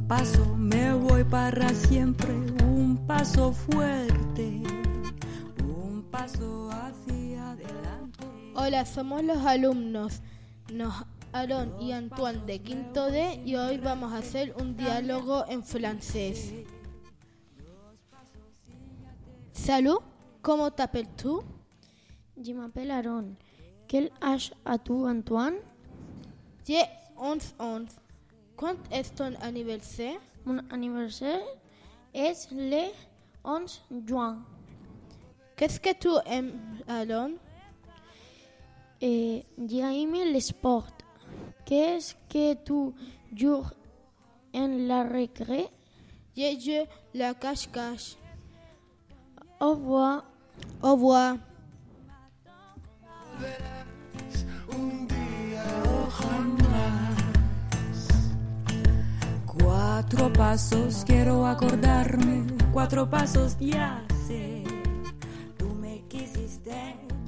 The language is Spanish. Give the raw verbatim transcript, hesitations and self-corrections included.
un paso, me voy para siempre, un paso fuerte, un paso hacia adelante. Hola, somos los alumnos nos, Aaron y Antoine de quinto D y hoy vamos a hacer un diálogo en francés. Salut, comment t'appelles-tu? Je m'appelle Aaron. Quel âge as-tu, Antoine? J'ai onze ans. Quand est ton anniversaire? Mon anniversaire est le onze juin. Qu'est-ce que tu aimes, Aaron? Et j'aime le sport. Qu'est-ce que tu joues en la récré? Je joue la cache-cache. Au revoir. Au revoir. Un día o jamás. Cuatro pasos quiero acordarme, cuatro pasos ya sé. Tú me quisiste.